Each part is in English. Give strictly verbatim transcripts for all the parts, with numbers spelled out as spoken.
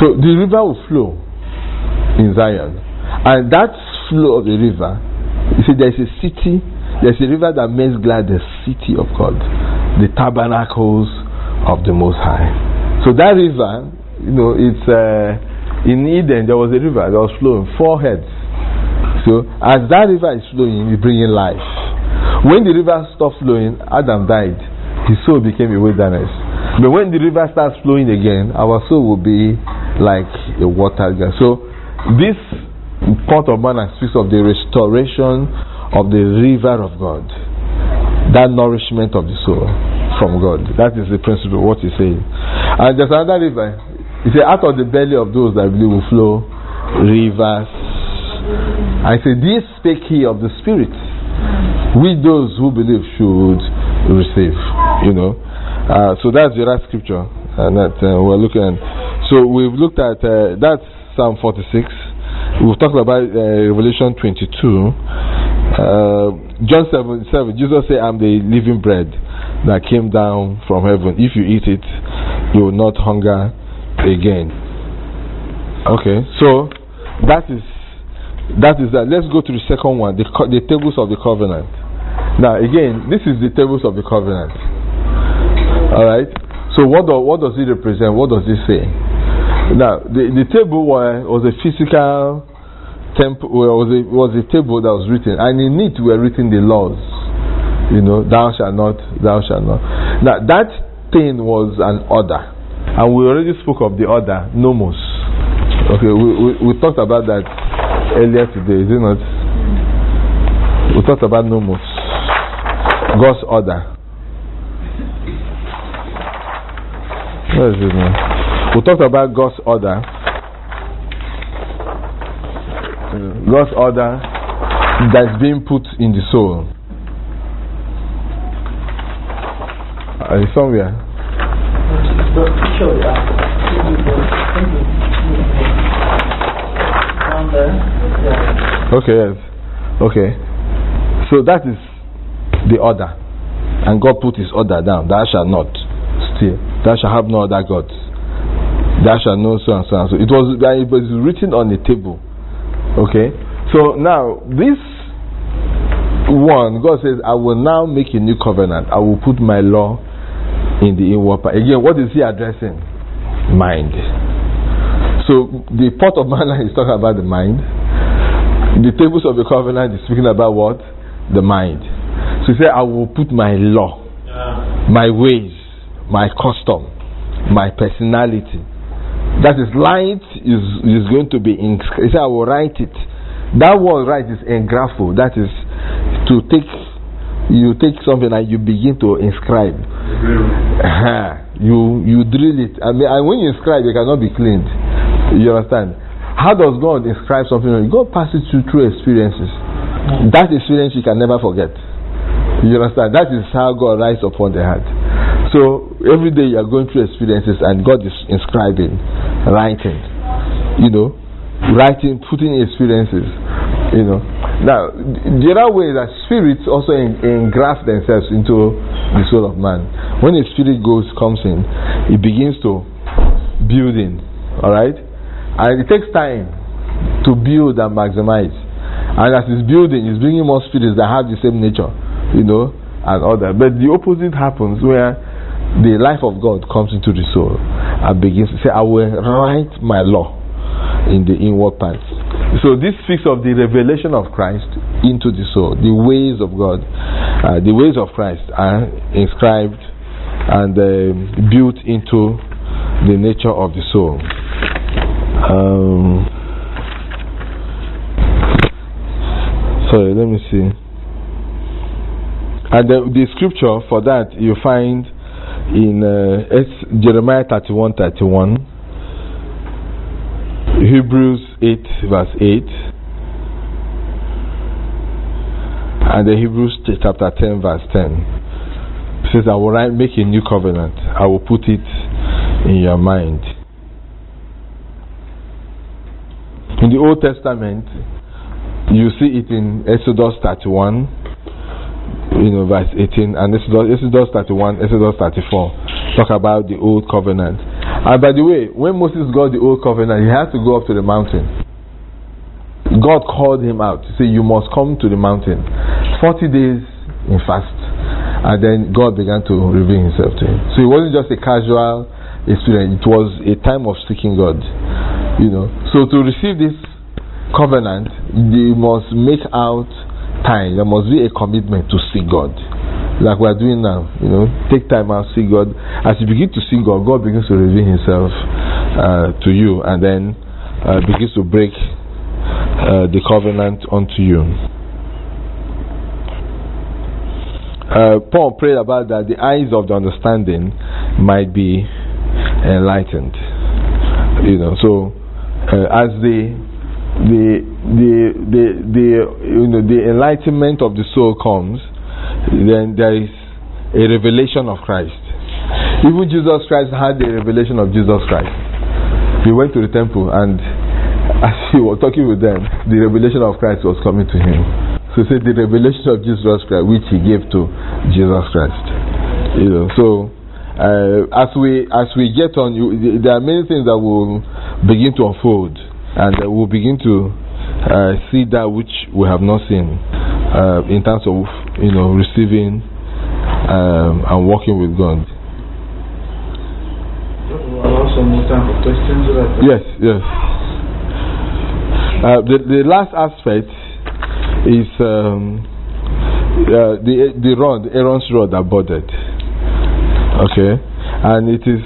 So the river will flow in Zion, and that flow of the river, you see, there's a city, there's a river that makes glad the city of God, the tabernacles of the Most High. So that river, you know, it's uh, in Eden there was a river that was flowing, four heads. So as that river is flowing, it's bringing life. When the river stopped flowing, Adam died. His soul became a wilderness. But when the river starts flowing again, our soul will be like a water. So this pot of manna speaks of the restoration of the river of God, that nourishment of the soul from God. That is the principle of what he's saying. And there's another river. He said, out of the belly of those that believe will flow rivers. I say, this spake he of the Spirit, which those who believe should receive. You know, uh, so that's the right scripture, and that uh, we're looking at. So we've looked at uh, that's Psalm forty-six. We've talked about uh, Revelation twenty-two. Uh, John seven seven. Jesus said, "I'm the living bread that came down from heaven. If you eat it, you will not hunger again." Okay, so that is that is that. Let's go to the second one, the the tables of the covenant. Now again, this is the tables of the covenant. All right. So what do, what does it represent? What does it say? Now the the table was, was a physical temple. Was a was a table that was written, and in it were written the laws. You know, thou shalt not, thou shalt not. Now that thing was an order, and we already spoke of the order, nomos. Okay, we we, we talked about that earlier today, is it not? We talked about nomos, God's order. Where is it now? We talked about God's order. God's order that's being put in the soul. Are you somewhere? Okay, yes. Okay. So that is the order. And God put his order down. Thou shalt not steal. Thou shalt have no other gods. Thou shalt know so and so and so. It was, it was written on the table. Okay. So now this one, God says, I will now make a new covenant. I will put my law in the inward part. Again, what is he addressing? Mind. So the pot of manna is talking about the mind. The tables of the covenant is speaking about what? The mind. So he said, I will put my law, yeah. my ways, my custom, my personality. That is light is is going to be in. He said, I will write it. That word write is engrapho. That is to take. You take something and you begin to inscribe. Uh-huh. You you drill it. I mean, and when you inscribe, it cannot be cleaned. You understand? How does God inscribe something? God passes you through experiences. That experience you can never forget. You understand? That is how God writes upon the heart. So every day you are going through experiences, and God is inscribing, writing. You know, writing, putting experiences. You know. Now, the other way is that spirits also engraft themselves into the soul of man. When a spirit goes, comes in, it begins to build in. Alright? And it takes time to build and maximize. And as it's building, it's bringing more spirits that have the same nature, you know, and all that. But the opposite happens where the life of God comes into the soul and begins to say, I will write my law in the inward parts. So this speaks of the revelation of Christ into the soul. The ways of God, uh, the ways of Christ are inscribed and uh, built into the nature of the soul. Um, sorry, let me see. And the, the scripture for that you find in uh, it's Jeremiah thirty-one thirty-one, Hebrews eight verse eight, and the Hebrews chapter ten verse ten. It says, I will write, make a new covenant. I will put it in your mind. In the Old Testament, you see it in Exodus thirty-one, you know, verse eighteen, and Exodus, Exodus thirty-one, Exodus thirty-four, talk about the Old Covenant. And by the way, when Moses got the old covenant, he had to go up to the mountain. God called him out. He said, you must come to the mountain. forty days in fast. And then God began to reveal himself to him. So it wasn't just a casual experience. It was a time of seeking God. You know. So to receive this covenant, you must make out time. There must be a commitment to seek God. Like we are doing now. You know, take time out, seek God. As you begin to seek God, God begins to reveal himself uh, to you, and then uh, begins to break uh, the covenant unto you. Uh, Paul prayed about that the eyes of the understanding might be enlightened. You know, so uh, as the the the the the you know the enlightenment of the soul comes, then there is a revelation of Christ. Even Jesus Christ had the revelation of Jesus Christ. He went to the temple, and as he was talking with them, the revelation of Christ was coming to him. So he said the revelation of Jesus Christ, which he gave to Jesus Christ. You know, so uh, as we as we get on, you, there are many things that will begin to unfold, and uh, we'll begin to uh, see that which we have not seen uh, in terms of, you know, receiving um, and working with God. We'll allow some more time for questions. Yes, yes. Uh, the the last aspect is um, uh, the the rod, Aaron's rod that budded. Okay, and it is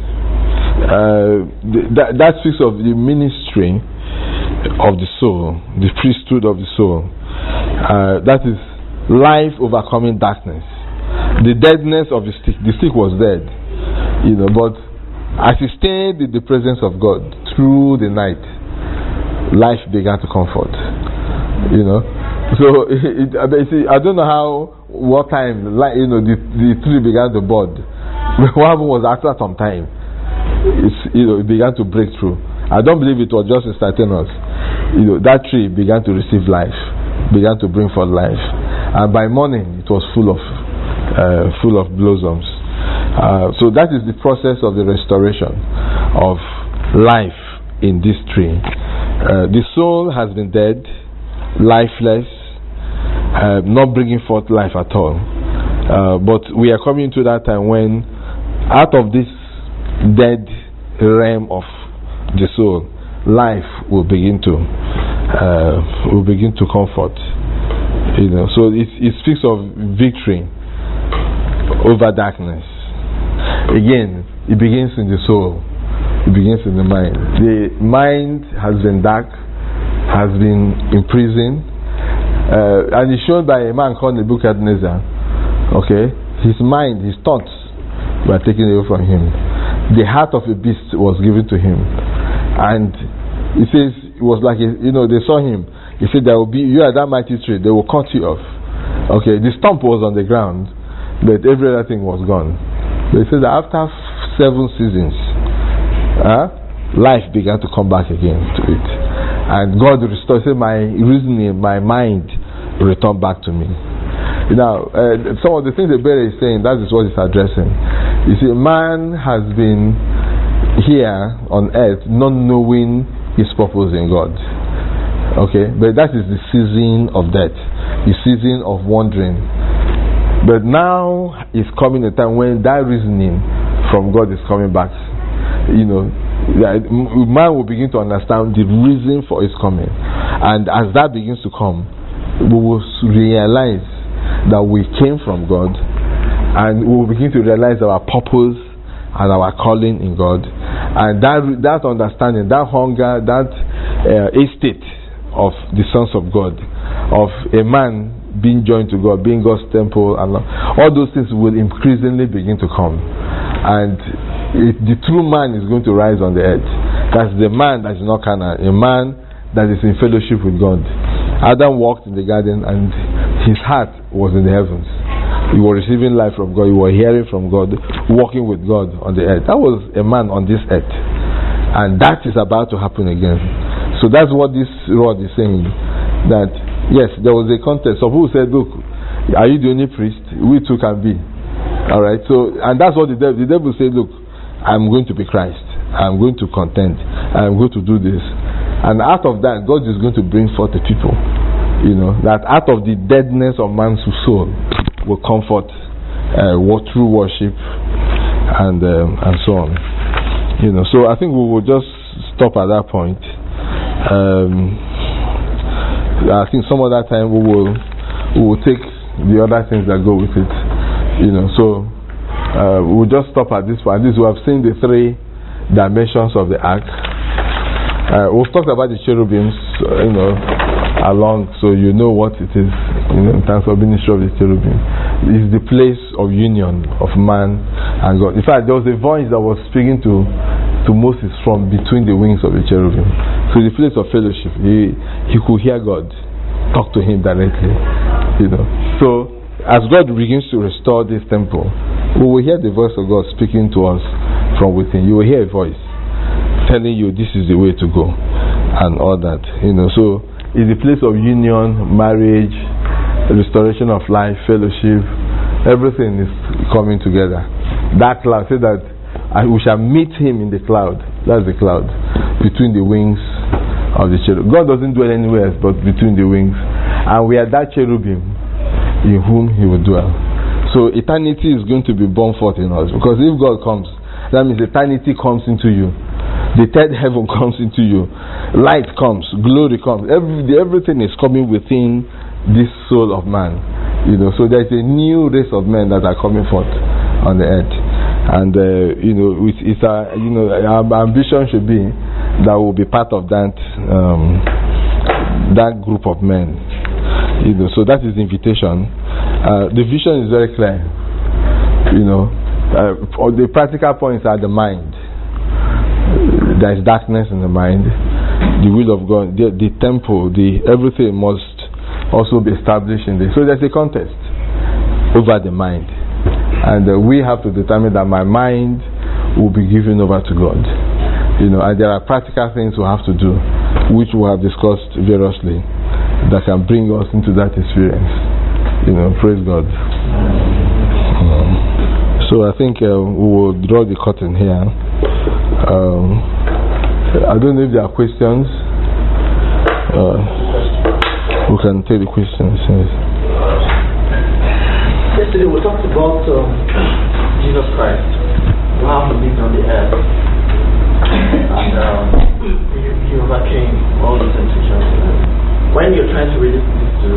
uh, the, that that speaks of the ministry of the soul, the priesthood of the soul. Uh, that is life overcoming darkness. The deadness of the stick. The stick was dead, you know, but as he stayed in the presence of God through the night, life began to comfort. You know. So it, it, see, I don't know how, what time, like, you know, the, the tree began to bud. What happened was after some time, it's, you know, it began to break through. I don't believe it was just instantaneous. You know, that tree began to receive life, began to bring forth life, and by morning it was full of, uh, full of blossoms. Uh, so that is the process of the restoration of life in this tree. Uh, the soul has been dead, lifeless, uh, not bringing forth life at all. Uh, but we are coming to that time when, out of this dead realm of the soul, life will begin to uh, will begin to comfort. You know, so it, it speaks of victory over darkness. Again, it begins in the soul. It begins in the mind. The mind has been dark, has been imprisoned, uh, and it's shown by a man called Nebuchadnezzar. Okay, his mind, his thoughts were taken away from him. The heart of a beast was given to him, and he says it was like a, you know, they saw him. He said, "There will be, you are that mighty tree. They will cut you off." Okay, the stump was on the ground, but every other thing was gone. They said that after seven seasons, uh, life began to come back again to it. And God restored, said, my reasoning, my mind returned back to me. Now, uh, some of the things the Bible is saying, that is what it's addressing. You see, man has been here on earth not knowing his purpose in God. Okay? But that is the season of death, the season of wandering. But now is coming a time when that reasoning from God is coming back. You know, man will begin to understand the reason for its coming, and as that begins to come, we will realize that we came from God, and we will begin to realize our purpose and our calling in God, and that that understanding, that hunger, that uh, estate of the sons of God, of a man being joined to God, being God's temple, and all those things will increasingly begin to come, and It, the true man is going to rise on the earth. That's the man that is not carnal, a man that is in fellowship with God. Adam walked in the garden and his heart was in the heavens. He was receiving life from God, he was hearing from God, walking with God on the earth. That was a man on this earth, and that is about to happen again. So that's what this rod is saying, that yes, there was a contest. Some people said, look, are you the only priest? We too can be. Alright, so, and that's what the devil, the devil said, look, I'm going to be Christ. I'm going to contend. I'm going to do this. And out of that, God is going to bring forth the people. You know, that out of the deadness of man's soul will comfort uh, through worship and um, and so on. You know, so I think we will just stop at that point. Um, I think some other time we will we will take the other things that go with it. You know, so uh, we'll just stop at this one. This we have seen the three dimensions of the ark. Uh, we've talked about the cherubims, uh, you know, along, so you know what it is, you know, in terms of ministry of the cherubim. It's the place of union of man and God. In fact, there was a voice that was speaking to to Moses from between the wings of the cherubim. So the place of fellowship, he he could hear God talk to him directly, you know. So as God begins to restore this temple, we will hear the voice of God speaking to us from within. You will hear a voice telling you this is the way to go and all that, you know. So it's the place of union, marriage, restoration of life, fellowship. Everything is coming together. That cloud, say that I, we shall meet him in the cloud. That's the cloud between the wings of the cherubim. God doesn't dwell anywhere else but between the wings, and we are that cherubim in whom he will dwell. So eternity is going to be born forth in us, because if God comes, that means eternity comes into you. The third heaven comes into you. Light comes, glory comes. Every, everything is coming within this soul of man. You know, so there's a new race of men that are coming forth on the earth. And uh, you know, it's, it's a, you know, our ambition should be that we'll be part of that um, that group of men. You know, so that is the invitation. Uh, the vision is very clear. You know, uh, all the practical points are the mind. There is darkness in the mind. The will of God, the, the temple, the everything must also be established in this. So there's a contest over the mind, and uh, we have to determine that my mind will be given over to God. You know, and there are practical things we have to do, which we have discussed variously, that can bring us into that experience. You know, praise God. Um, so I think uh, we will draw the curtain here. Um, I don't know if there are questions. Uh, we can take the questions. Yes. Yesterday we talked about um, Jesus Christ, who have lived on the earth, and um, he, he overcame all the temptations. When you're trying to read this to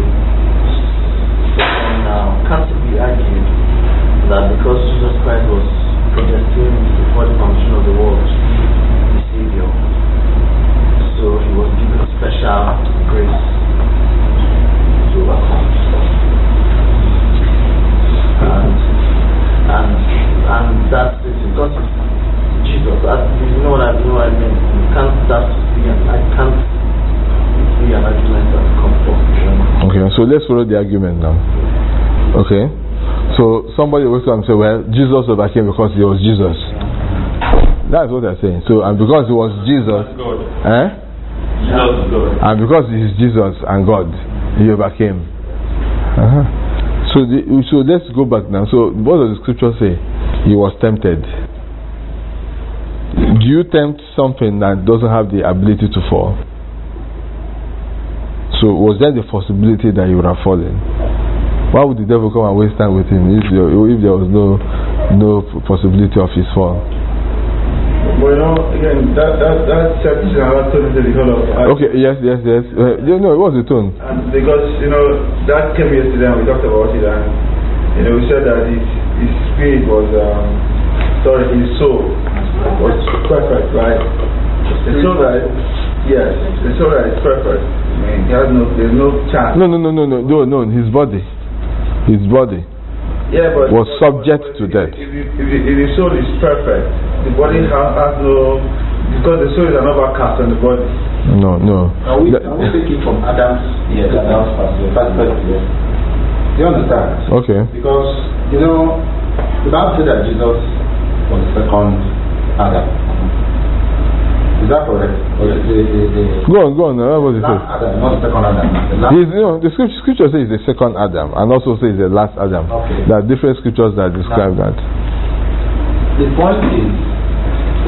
now, can't it be argued that because Jesus Christ was predestined before the foundation of the world to be the Savior, so he was given special grace to overcome stuff, and and and that's it, because Jesus, as you know what I know what I mean, you can't that be an I can't be an argument that comes from. Okay, so let's follow the argument now. Okay. So somebody will come and say, well, Jesus overcame because he was Jesus. That's what they're saying. So, and because he was Jesus, eh? Jesus is God. And because he is Jesus and God, he overcame. Uh-huh. So, the, so let's go back now. So, what does the scripture say? He was tempted. Do you tempt something that doesn't have the ability to fall? So, was there the possibility that he would have fallen? Why would the devil come and waste time with him if there, if there was no no possibility of his fall? Well, you know, again, that that that sets another tone into the whole of. Uh, okay, yes, yes, yes. Uh, you know, what was the tone? And because you know that came yesterday and we talked about it, and you know we said that his his spirit was um, sorry, his soul was perfect, right? The soul that yes, the soul that is perfect. I mean, he has no, there's no chance. No, no, no, no, no, no, no. His body. His body yeah, but, was but, subject but, to if, death. If, if, if, if the soul is perfect, the body has, has no, because the soul is an overcast on the body. No, no. Can we, can we take it from Adam's, yes, Adam's perspective? Perspective. Do you understand? Okay. Because, you know, the Bible said that Jesus was the second Adam. Is that correct? Or the, the, the, the go on, go on. What was it? Adam, not the second Adam. The, last He's, you know, the scripture, scripture says the second Adam, and also says the last Adam. Okay. There are different scriptures that describe now, that. The point is,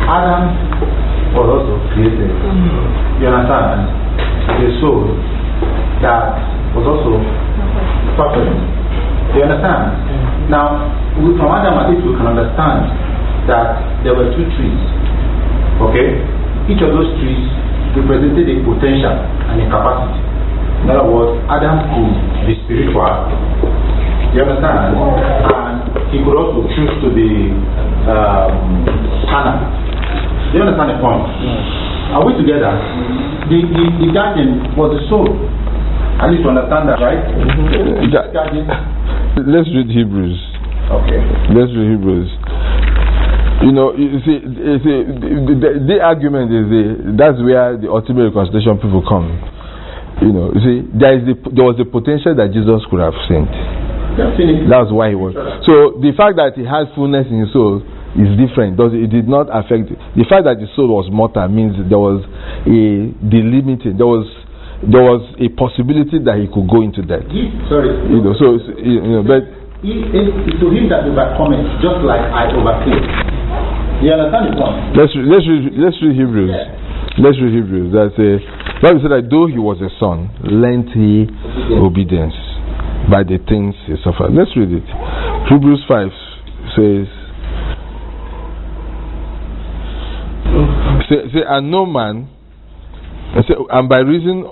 Adam was also created. You understand? A soul that was also suffering. You understand? Now, we, from Adam and Eve, we can understand that there were two trees. Okay? Each of those trees represented a potential and a capacity. In other words, Adam could be spiritual. You understand? And he could also choose to be um, carnal. You understand the point? Yeah. Are we together? The, the, the garden was the soul. I need to understand that, right? Mm-hmm. Yeah. Let's read Hebrews. Okay. Let's read Hebrews. You know, you see, you see the, the, the argument is the, that's where the ultimate reconciliation people come. You know, you see, there is the, there was the potential that Jesus could have sent. That's why he was. So the fact that he had fullness in his soul is different. Does it did not affect it. The fact that the soul was mortal means there was a delimiting. There was there was a possibility that he could go into death. He, sorry, you know. So you know, but he, it, to him that overcometh, just like I overcame. You understand the point? Let's let's read, let's read Hebrews. Yeah. Let's read Hebrews. That's a Bible said that though he was a son, lent he obedience. obedience by the things he suffered. Let's read it. Hebrews five says, say, say and no man, and, say, and by reason,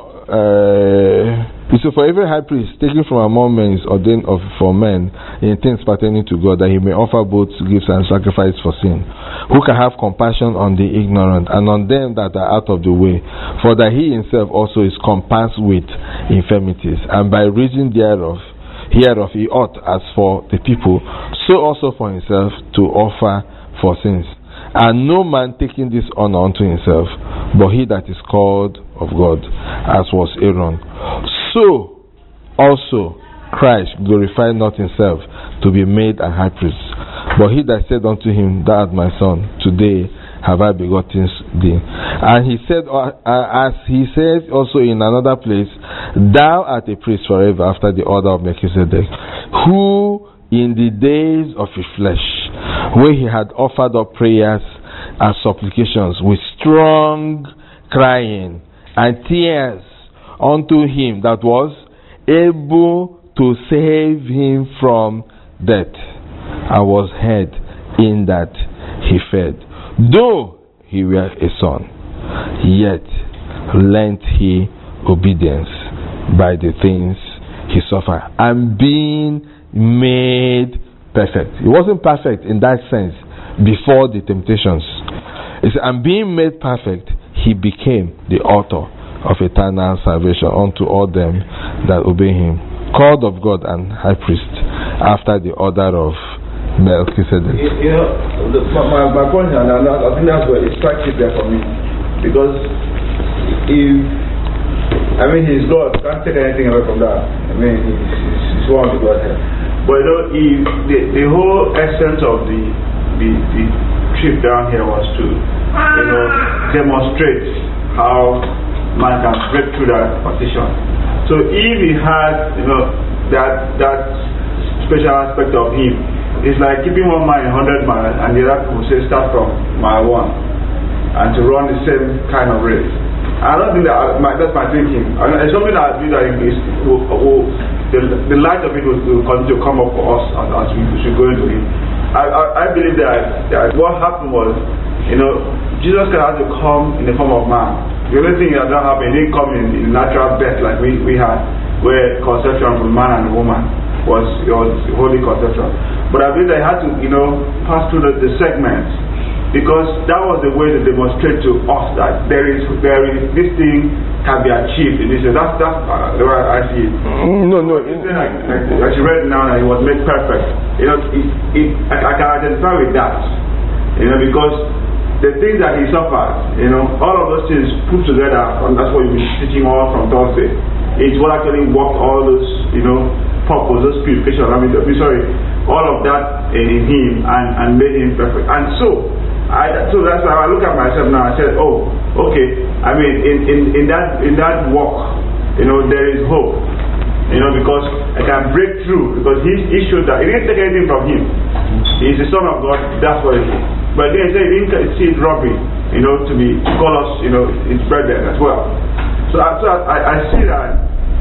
uh, so for every high priest taken from among men is ordained of for men in things pertaining to God, that he may offer both gifts and sacrifice for sin, who can have compassion on the ignorant and on them that are out of the way, for that he himself also is compassed with infirmities, and by reason thereof hereof he ought, as for the people, so also for himself, to offer for sins. And no man taking this honor unto himself, but he that is called of God, as was Aaron. So also Christ glorified not himself to be made a high priest, but he that said unto him, Thou art my son, today have I begotten thee. And he said, uh, as he says also in another place, Thou art a priest forever after the order of Melchizedek, who in the days of his flesh, when he had offered up prayers and supplications with strong crying and tears unto him that was able to save him from death, and was heard in that he fed. Though he were a son, yet lent he obedience by the things he suffered, and being made perfect. He wasn't perfect in that sense before the temptations. It's, and being made perfect, he became the author of eternal salvation unto all them that obey him, called of God and high priest after the order of Melchizedek. You, you know, the, my, my point, and I, I think that's where it strikes it there for me, because if I mean he's God, can't take anything away from that. I mean he's, he's, he's one of the Godhead. But you know, if the, the whole essence of the, the the trip down here was to, you know, demonstrate how man can break through that partition. So if he had, you know, that that special aspect of him, it's like keeping one mile in hundred miles, and the other will say start from mile one, and to run the same kind of race. I don't think that my, that's my thinking. I mean, it's something that I believe that is, will, will, the, the light of it will, will continue to come up for us as, as we should go into it. I, I, I believe that, that what happened was, you know, Jesus Christ had to come in the form of man. The only thing that didn't happen, he didn't come in, in natural birth like we, we had, where conception from man and woman was, was holy conception. But I believe that he had to, you know, pass through the, the segments, because that was the way to demonstrate to us that there is, there is this thing can be achieved in this way. That's, that's uh, the way I see it. No, no. It's like, like, like you read now, that he was made perfect. You know, it, it, I, I can identify with that. You know, because the things that he suffered, you know, all of those things put together, and that's what you've been teaching all from Thursday. It's what actually worked all those, you know, purpose, those purification, I mean, sorry, all of that in him and, and made him perfect. And so, I, so that's why I look at myself now. I said, oh, okay. I mean, in, in, in that in that walk, you know, there is hope. You know, because I can break through, because he he showed that he didn't take anything from him. He's the Son of God. That's what it is. But again, he said he didn't see it robbery, you know, to be to call us, you know, his brethren as well. So, I, so I, I see that,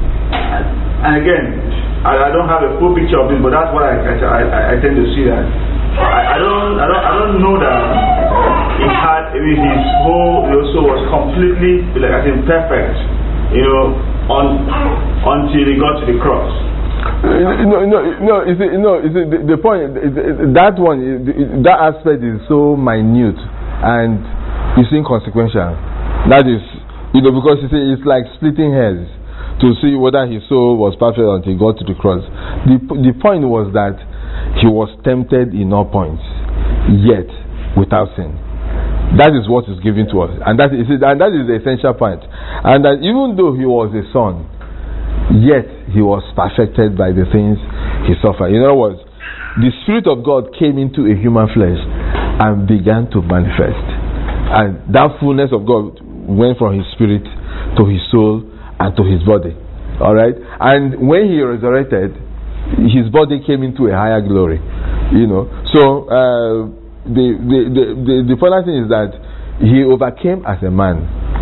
and again, I, I don't have a full picture of this, but that's what I I, I, I tend to see that. I, I don't I don't I don't know that he had I mean, his whole you know, soul was completely like I think perfect, you know, on until he got to the cross. No, no, no. Is it, no, is it, the, the point is, that one, that aspect is so minute and it's inconsequential. That is, you know, because it's, it's like splitting hairs to see whether his soul was perfect until he got to the cross. The the point was that he was tempted in all points, yet without sin. That is what is given to us, and that is and that is the essential point. And that even though he was a son, yet he was perfected by the things he suffered. In other words, the Spirit of God came into a human flesh and began to manifest, and that fullness of God went from his spirit to his soul and to his body. All right, and when he resurrected, his body came into a higher glory. You know, so uh, the, the the the the important thing is that he overcame as a man.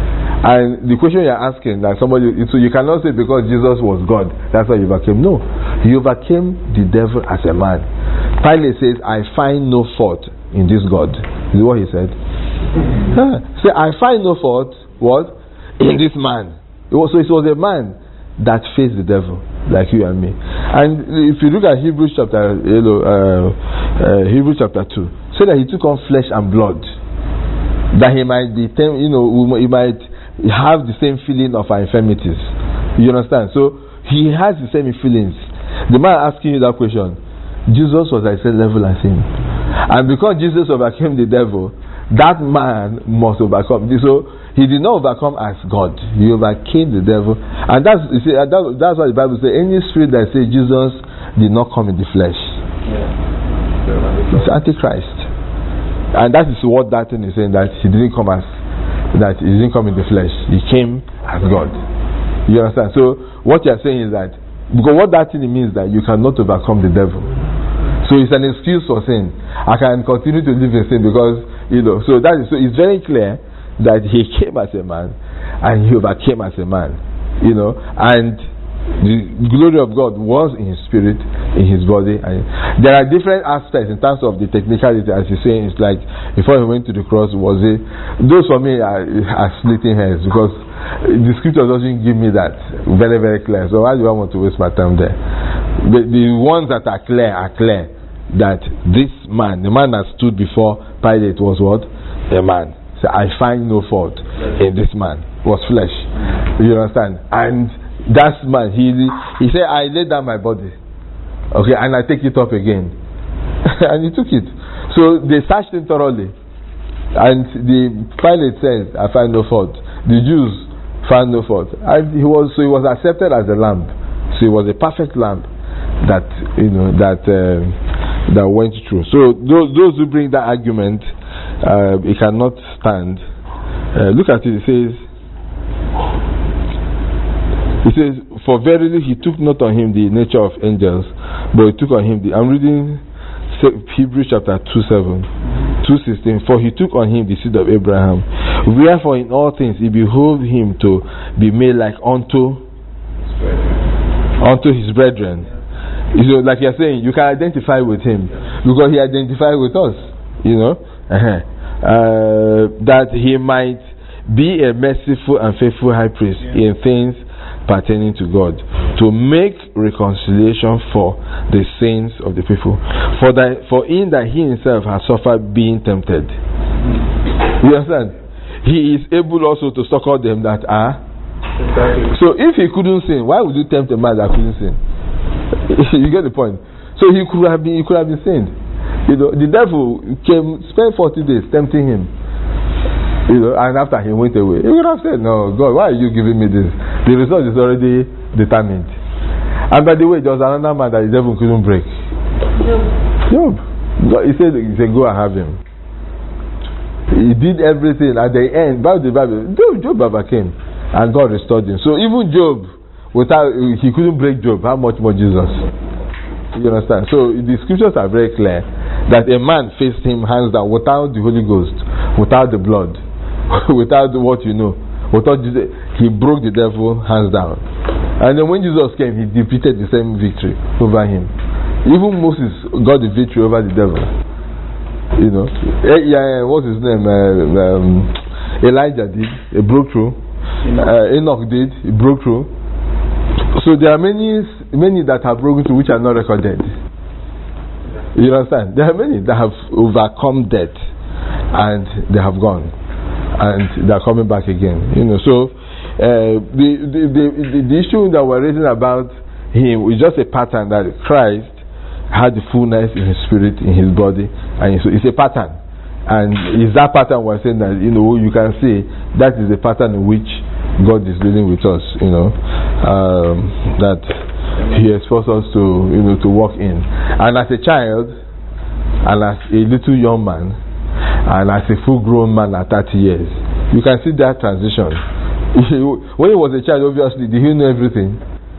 And the question you're asking, that somebody, so you cannot say because Jesus was God, that's why he overcame. No, he overcame the devil as a man. Pilate says, "I find no fault in this God." Is what he said. Huh. Say, "I find no fault." What? In this man. It was, so it was a man that faced the devil, like you and me. And if you look at Hebrews chapter, you know, uh, uh, Hebrews chapter two, say that he took on flesh and blood, that he might be, you know, he might have the same feeling of our infirmities. You understand? So he has the same feelings. The man asking you that question, Jesus was at the same level as him, and because Jesus overcame the devil, that man must overcome. So he did not overcome as God. He overcame the devil, and that's you see, that, that's why the Bible says any spirit that says Jesus did not come in the flesh, yeah. It's Antichrist, and that is what that thing is saying, that he didn't come as that he didn't come in the flesh. He came as God. You understand? So what you are saying is that because what that thing means that you cannot overcome the devil. So it's an excuse for sin. I can continue to live in sin because you know. So that is so it's very clear that he came as a man and he overcame as a man, you know, and the glory of God was in his spirit, in his body. And there are different aspects in terms of the technicality, as you're saying. It's like before he went to the cross, was it? Those for me are, are splitting hairs because the scripture doesn't give me that very very clear. So why do I want to waste my time there? The, the ones that are clear are clear that this man, the man that stood before Pilate, was what? A man. So I find no fault in this man. It was flesh. You understand? And that man, he he said, I lay down my body, okay, and I take it up again. And he took it. So they searched him thoroughly, and the Pilate says, I find no fault. The Jews found no fault, and he was so he was accepted as a lamb. So he was a perfect lamb that you know that uh, that went through. So those those who bring that argument, uh, it cannot stand. Uh, look at it. It says. It says, for verily he took not on him the nature of angels, but he took on him the. I'm reading Hebrews chapter two seven, two sixteen. For he took on him the seed of Abraham. Wherefore in all things he behoved him to be made like unto unto his brethren. You know, like you're saying, you can identify with him because he identified with us. You know, uh-huh. uh, that he might be a merciful and faithful high priest yeah. in things pertaining to God, to make reconciliation for the sins of the people. For that, for in that he himself has suffered being tempted. You understand? He is able also to succor them that are. So if he couldn't sin, why would you tempt a man that couldn't sin? You get the point. So he could have been, he could have been sinned. You know, the devil came, spent forty days tempting him. You know, and after he went away, he would have said, "No, God, why are you giving me this? The result is already determined." And by the way, there was another man that the devil couldn't break. Job. Job. He said, "He said, go and have him." He did everything. At the end, by the Bible, Job, Job overcame, and God restored him. So even Job, without he couldn't break Job. How much more Jesus? You understand? So the scriptures are very clear that a man faced him hands down without the Holy Ghost, without the blood, without what you know, without Jesus, he broke the devil hands down. And then when Jesus came, he defeated the same victory over him. Even Moses got the victory over the devil. You know, yeah, what's his name? Uh, um, Elijah did, he broke through. Uh, Enoch did, he broke through. So there are many, many that have broken through which are not recorded. You understand? There are many that have overcome death and they have gone and they are coming back again. You know, so uh, the, the, the the the issue that we're raising about him is just a pattern that Christ had the fullness in his spirit, in his body, and so it's a pattern. And it's that pattern we're saying that, you know, you can see that is the pattern in which God is dealing with us, you know, um, that he expects us to, you know, to walk in. And as a child, and as a little young man, and as a full-grown man at thirty years, you can see that transition. When he was a child, obviously, did he know everything?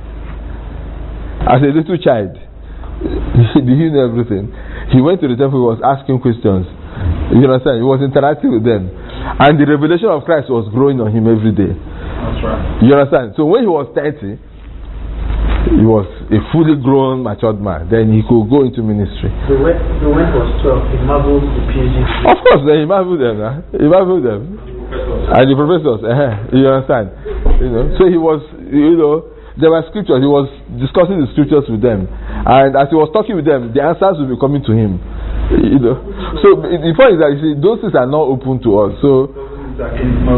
As a little child, did he know everything? He went to the temple, he was asking questions. You understand? He was interacting with them. And the revelation of Christ was growing on him every day. That's right. You understand? So when he was thirty, he was a fully grown, matured man. Then he could go into ministry. So when, so when he was twelve, he marveled the PhD. Of course, then he marveled them. Huh? He marveled them. And the professors. Uh-huh. You understand? You know. So he was, you know, there were scriptures. He was discussing the scriptures with them. And as he was talking with them, the answers would be coming to him. You know. So the point is that, you see, those things are not open to us. So The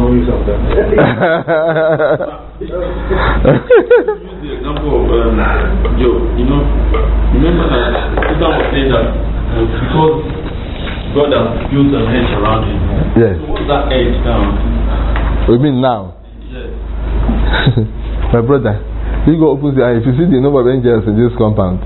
example of um, Job, you know, remember that Peter was saying that uh, because God has built an edge around him. Yes. So what's that edge down? We mean now? Yes. My brother, you go open the eye. If you see the number of angels in this compound,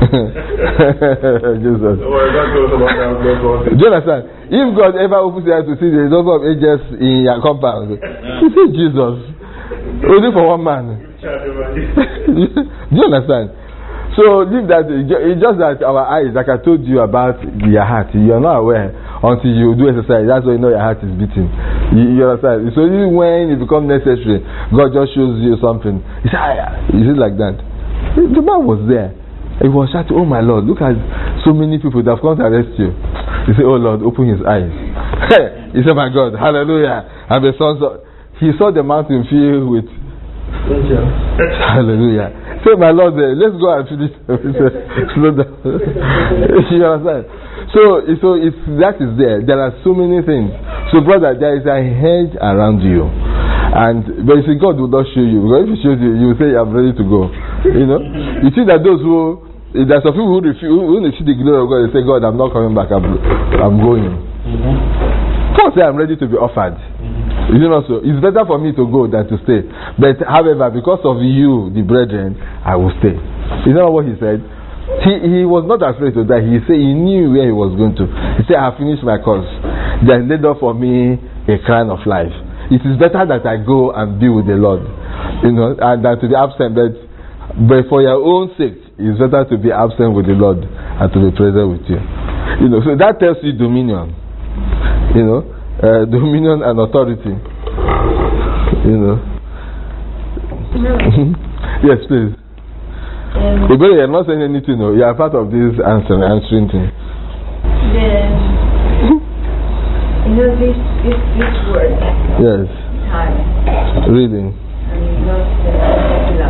Jesus. Do you understand? If God ever opens the eye to see the number of angels in your compound, you see Jesus. Only for one man. Do you understand? So leave that. It's just that our eyes, like I told you about your heart, you are not aware until you do exercise. That's why you know your heart is beating. You, you understand? So even when it becomes necessary, God just shows you something. You say, ah, is it like that? The man was there. He was shouting, oh my Lord, look at so many people that have come to arrest you. He said, oh Lord, open his eyes. He said, my God, hallelujah. And the sons of, he saw the mountain filled with angels. Hallelujah. Say, my Lord, let's go and finish. Slow down. You understand? So, so it's, that is there. There are so many things. So, brother, there is a hedge around you. And but you see, God will not show you. Because if He shows you, you will say, I'm ready to go. You know? You see that those who, there are some people who refuse, who, when they see the glory of God, they say, God, I'm not coming back, I'm, I'm going. Mm-hmm. Paul said, I'm ready to be offered. Mm-hmm. You know, so it's better for me to go than to stay. But however, because of you, the brethren, I will stay. You know what he said? He, he was not afraid to die. He said he knew where he was going to. He said, I have finished my course. There is laid up for me a crown of life. It is better that I go and be with the Lord, you know, and than to be absent. But, but for your own sake, it's better to be absent with the Lord and to be present with you. You know, so that tells you dominion. You know, uh, dominion and authority. You know. Yes, please. Um, but you're not saying anything. No, you are part of this answer, answering thing. The You know this this this word. Yes. Time. Reading. And not popular.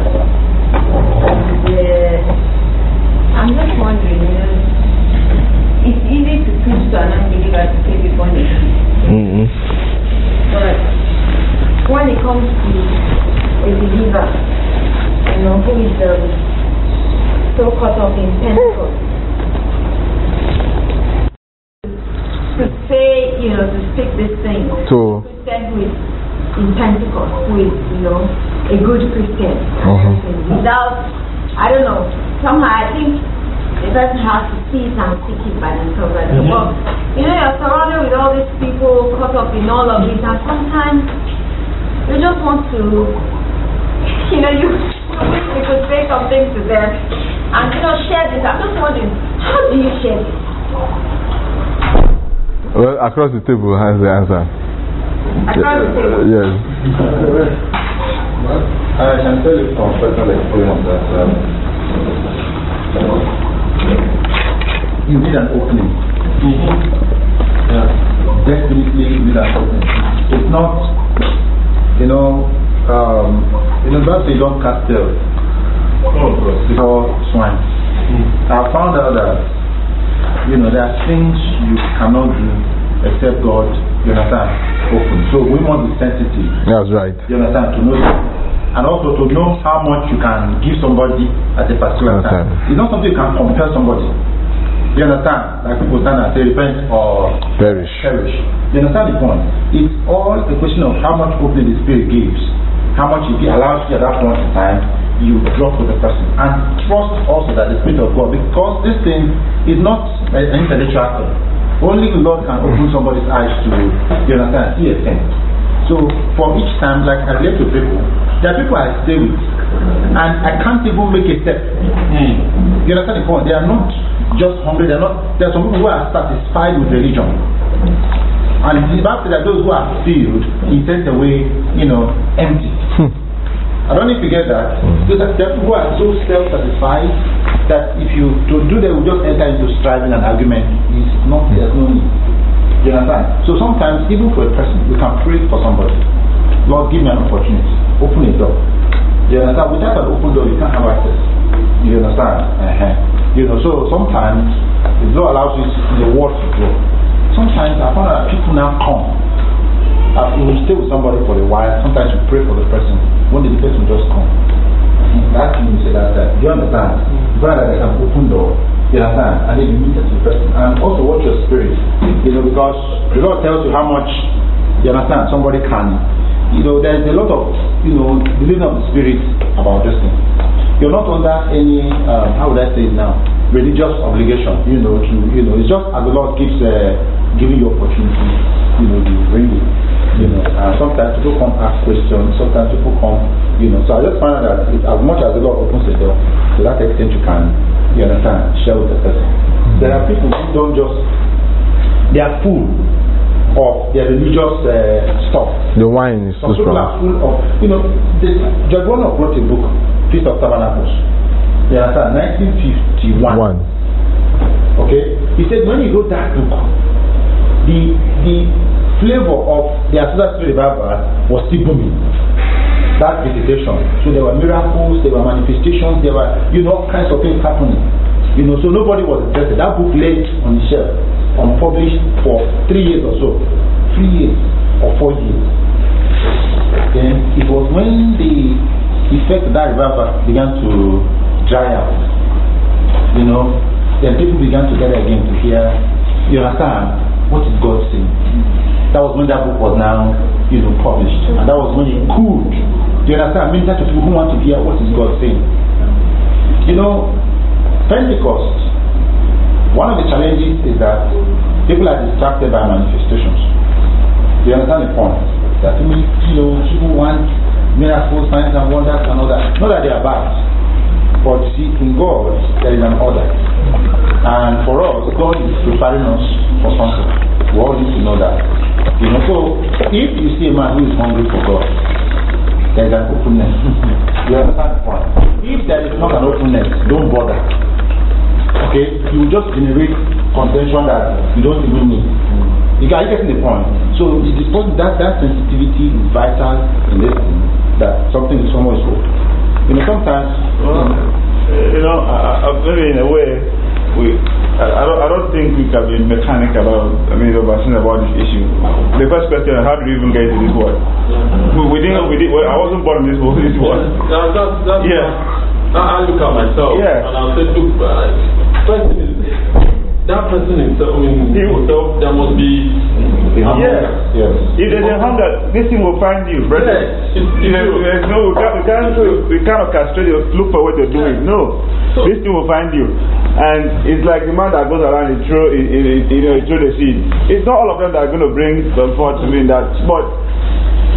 I'm just wondering, you know, it's easy to preach to an unbeliever to say be born again. Mm-hmm. But when it comes to a believer, you know, who is um, so caught up in Pentecost, to say, you know, to speak this thing, to Christian who is in Pentecost, who is, you know, a good Christian, uh-huh. without, I don't know, somehow I think the person has to see it and speak it by themselves. Like, mm-hmm. Well, you know, you're surrounded with all these people caught up in all of this, and sometimes you just want to, you know, you, you could say something to them and, you know, share this. I'm just wondering, how do you share this? Well, across the table has the answer. Across the table? Yes. I can tell you from personal experience that um, you need an opening. Yeah. Definitely you need an opening. It's not, you know, um, you know, that's you don't cast tails before swine. I found out that, you know, there are things you cannot do except God, you understand, open. So we must be sensitive. That's right. You understand, to know that. And also to know how much you can give somebody at a particular time. It's not something you can compel somebody. You understand? Like people stand and say, repent or perish. perish. You understand the point? It's all a question of how much opening the Spirit gives. How much He allows you at that point in time, you drop with the person. And trust also that the Spirit of God, because this thing is not an intellectual thing. Only the Lord can open somebody's eyes to, you understand, see a thing. So for each time, like I relate to people, there are people I stay with, and I can't even make a step. Mm. You understand the point? They are not just hungry. They are not. There are some people who are satisfied with religion, and the Bible says that those who are filled, He sends away, you know, empty. I don't need to get that. Because there are people who are so self-satisfied that if you to do that, we just enter into striving and argument. It's not. There's no need. You understand? So sometimes, even for a person, we can pray for somebody. Lord, give me an opportunity. Open a door. You understand? Without an open door, you can't have access. You understand? Uh-huh. You know, so sometimes, the door allows you the word to grow. Sometimes, I find that people now come. Uh, we will stay with somebody for a while. Sometimes we pray for the person. When did the person just come? That means that, that you understand? Brother, there's an open door. You understand? And then you meet the person. And also watch your spirit. You know, because the Lord tells you how much, you understand, somebody can. You know, there's a lot of, you know, believing of the Spirit about this thing. You're not under any, um, how would I say it now, religious obligation, you know, to, you know, it's just as the Lord keeps uh, giving you opportunity, you know, you bring it, you know, and sometimes people come ask questions, sometimes people come, you know, so I just find out that it, as much as the Lord opens the door, to that extent you can, you understand, share with the person. There are people who don't just, they are full of their religious uh, stuff. The wine is Some too people strong. are full of, you know, this, George Warnock wrote a book, Feast of Tabernacles. You understand? nineteen fifty-one. One. Okay? He said when he wrote that book, the the flavor of the Azusa Street Revival was still booming. That visitation. So there were miracles, there were manifestations, there were, you know, all kinds of things happening. You know, so nobody was interested. That book lay on the shelf, unpublished for three years or so. Three years or four years. Then it was when the effect of that revival began to dry out. You know, then people began to gather again to hear, you understand, what is God saying? That was when that book was now, you know, published. And that was when it could, you understand, many types of people who want to hear what is God saying. You know, Pentecost, one of the challenges is that people are distracted by manifestations. You understand the point? That people, you know, people want miracles, signs and wonders and all that. Not that they are bad, but see, in God, there is an order. And for us, God is preparing us for something. We all need to know that. You know, so if you see a man who is hungry for God, there is an openness. You understand the point? If there is not an openness, don't bother. Okay? You will just generate contention that you don't even need. You are getting the point. So it is that that sensitivity is vital in this thing, that something is someone is open. You know, sometimes well, you know, I, I, maybe in a way we I, I don't I don't think we can be mechanical about I mean about about this issue. The first question, how do you even get into this world? We, we didn't we did well, I wasn't born in this world this world. That, that, that's yeah. I, I look at myself yeah. and I'll say, look, uh, first thing is that person himself, I mean, himself, there must be the hunger. Yes. Yes. If there's a hunger, this thing will find you, brother. Yes. It's, you know, there's no, we can't, we can't, we can't castrate you, look for what you're doing. No. So, this thing will find you. And it's like the man that goes around and throw, you know, throw the seed. It's not all of them that are going to bring forth to me that. But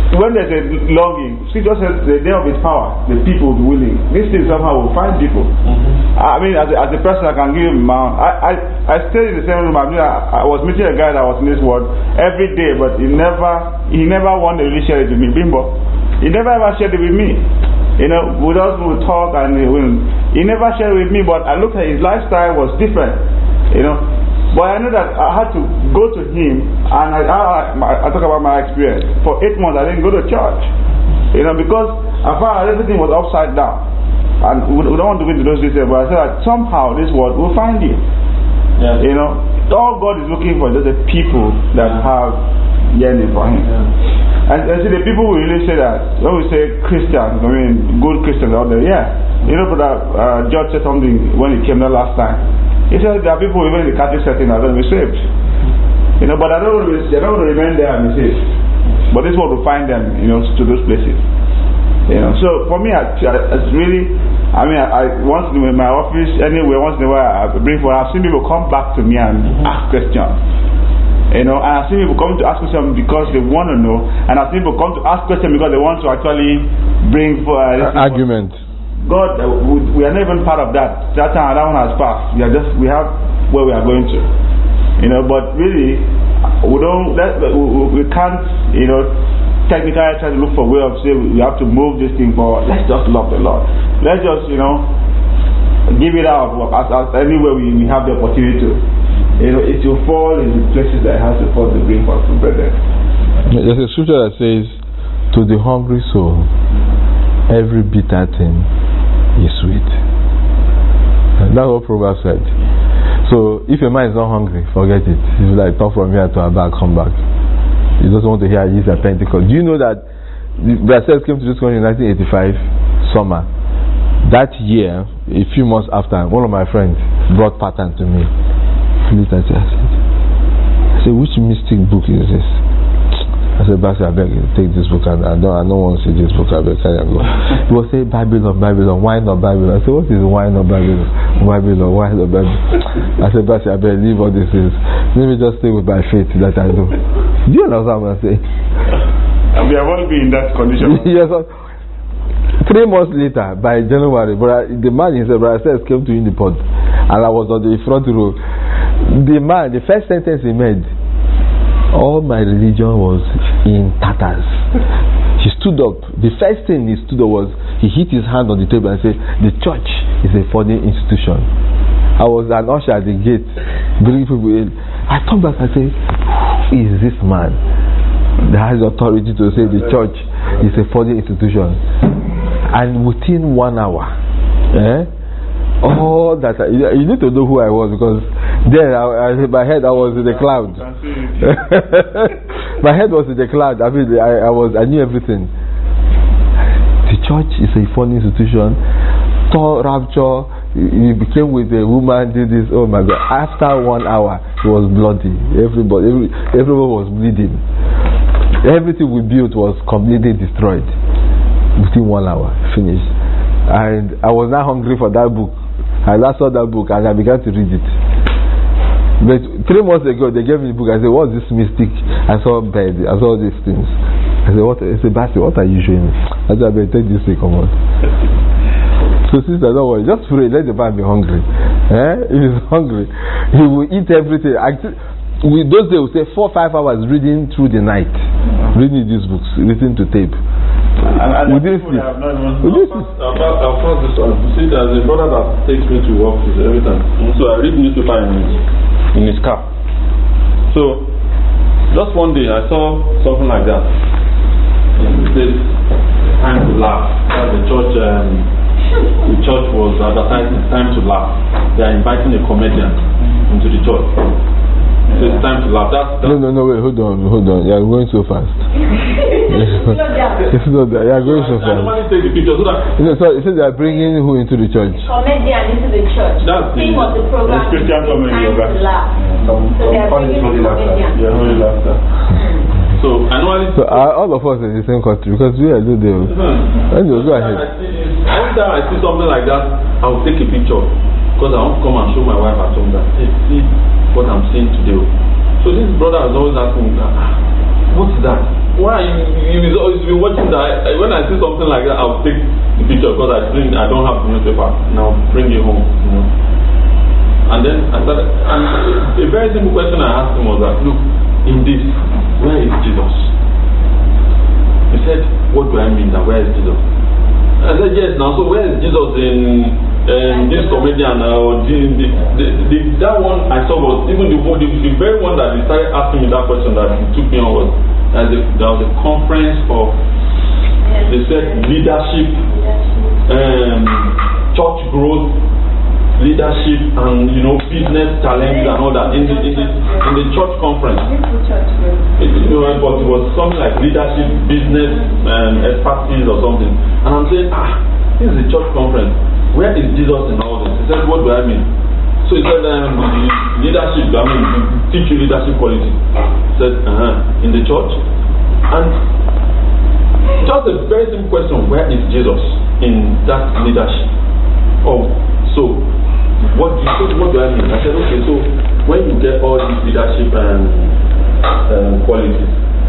when there's a longing, scripture says the day of his power, the people will be willing. This thing somehow will find people. Mm-hmm. I mean, as a, as a person, I can give him my own. I, I, I stayed in the same room. I, mean, I, I was meeting a guy that was in this world every day, but he never, he never wanted to really share it with me. Bimbo. He never ever shared it with me. You know, we just would talk and he, he never shared it with me, but I looked at his lifestyle was different. You know, but I know that I had to go to him, and I, I, I talk about my experience. For eight months, I didn't go to church. You know, because I found everything was upside down. And we, we don't want to go into those details, but I said that somehow this world will find you. Yeah. You know, all God is looking for is the people that have yearning for Him. Yeah. And, and see, the people will really say that, when we say Christians, I mean, good Christians out there, yeah. You know, Brother uh, George said something when he came there last time. He said there are people even in the Catholic setting that are going to be saved. You know, but they're not going to, they're not going to remain there and be saved. But this one will find them, you know, to those places. You know, so for me, I, it's really, I mean, I, I once in my office, anyway, once in a while, I bring for, I've seen people come back to me and mm-hmm. ask questions. You know, and I've seen people come to ask questions because they want to know, and I've seen people come to ask questions because they want to actually bring for uh, argument. God, uh, we, we are not even part of that. That time, that one has passed. We are just, we have where we are going to. You know, but really, we don't, that, we, we can't, you know, technically try to look for a way of saying we have to move this thing forward. Let's just love the Lord. Let's just, you know, give it out as, as anywhere we, we have the opportunity to. You know, it will fall in the places that it has to fall to bring forth from brethren. There's a scripture that says, to the hungry soul, every bitter thing is sweet. And that's what Proverbs said. So, if a man is not hungry, forget it. He's like, talk from here to our back, come back. He doesn't want to hear he's a Pentecost. Do you know that Brazil came to this country in nineteen eighty-five, summer? That year, a few months after, one of my friends brought pattern to me. I said, I said, which mystic book is this? I said, Bassi, I beg you, take this book, and I don't, I don't want to see this book. I beg, can I go? He was saying, Babylon, Babylon, why not Babylon? I said, what is why not Babylon? Babylon, why not Babylon? I said, Bassi, I beg, leave all this is. Let me just stay with my faith that I do. Do you understand what I'm saying? And we have all been in that condition. Yes, sir. Three months later, by January, but the man himself, Brother says, came to Unipod, and I was on the front row. The man, the first sentence he made, all my religion was in tatters. He stood up. The first thing he stood up was, he hit his hand on the table and said, the church is a foreign institution. I was an usher at the gate, bringing people in. I turned back and said, who is this man that has authority to say the church is a foreign institution? And within one hour, eh, all that I, you need to know who I was, because there I, I, my head I was in the cloud. My head was in the cloud. I mean, I, I was I knew everything. The church is a foreign institution. Tall rapture. He became with a woman. Did this. Oh my God! After one hour, it was bloody. Everybody, every, everyone was bleeding. Everything we built was completely destroyed. Within one hour, finished. And I was not hungry for that book. I last saw that book and I began to read it. But three months ago, they gave me the book. I said, what's this mystic? I saw bed. I saw these things. I said, what? I said, Basti, what are you showing me? I said, I better take this thing, come on. So sister, don't worry. Just pray. Let the man be hungry. Eh? If he's hungry, he will eat everything. We, those days, we say four, five hours reading through the night. Reading these books, listening to tape. And, and we did people this. have not even I'll pass, I'll pass this on. You see, there's a brother that takes me to work every time. So I read newspaper in his, in his car. So, just one day I saw something like that. It says, time to laugh. That the church, um, the church was advertising time to laugh. They are inviting a comedian into the church. So it's time to laugh. That's, that's no, no, no, wait, hold on, hold on. You are going so fast. It's not that. You are going so fast. I normally take the picture so that. You know, so it says they are bringing who into the church? Comedian into the church. That's the theme of the program. It's Christian comedy. Time to laugh. Some, So they are some funny bringing story laughter. comedian. Yeah, holy laughter. So I normally. So uh, all of us in the same country, because we are good there. Anyway, go ahead. Every time I see something like that, I will take a picture because I want to come and show my wife at home that hey, see what I'm seeing today. So this brother has always asked me, ah, what's that? why you you always been watching that? When I see something like that, I'll take the picture because I bring I don't have the newspaper. Now bring it home, you know. And then I started, and a very simple question I asked him was that, look, in this, where is Jesus? He said, what do I mean that where is Jesus? I said, yes, now, so where is Jesus in um, this comedian? Uh, the, the, the, the, that one I saw was, even the, the, the very one that he started asking me that question that he took me on was, that there was a conference of, they said, leadership, um, church growth, leadership, and you know, business challenges and all that in the in the in the church conference. It, you know, but it was something like leadership, business, um, expertise or something. And I'm saying, ah, this is a church conference. Where is Jesus in all this? He said, what do I mean? So he said, um, the leadership. I mean, teach you leadership quality. He said, uh huh, in the church. And just a very simple question: where is Jesus in that leadership? Oh, so. What do, you, what do I mean? I said, okay, so when you get all these leadership and um, qualities,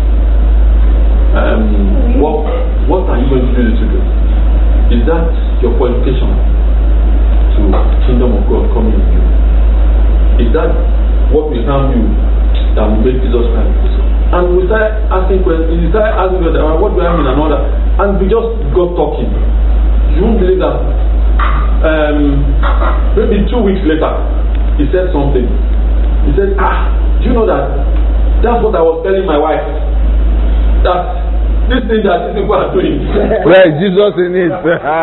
um, what what are you going to use it to do? Is that your qualification to kingdom of God coming in you? Is that what will harm you that will make Jesus Christ? And we started asking questions. We started asking, what do I mean and all that, and we just got talking. You won't believe that. Um, maybe two weeks later, he said something. He said, ah, do you know that? That's what I was telling my wife. That this thing that these people are doing. Where is Jesus in it?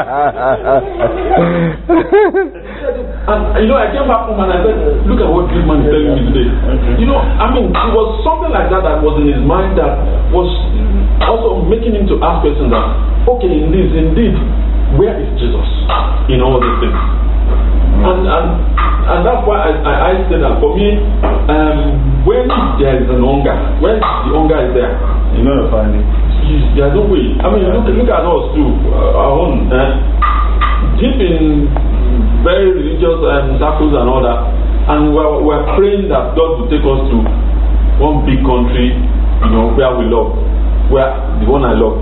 And you know, I came back home and I said, look at what this man is telling me today. You know, I mean, it was something like that that was in his mind that was also making him to ask questions that, okay, in this, indeed, where is Jesus in all these things? And and and that's why I, I, I said that for me, um, when there is an hunger, when the hunger is there, you're gonna find it. There's no way. I mean, look, look at us too, uh, our own. Uh, deep in very religious um, circles and all that, and we're, we're praying that God will take us to one big country, you know, where we love. Where the one I love.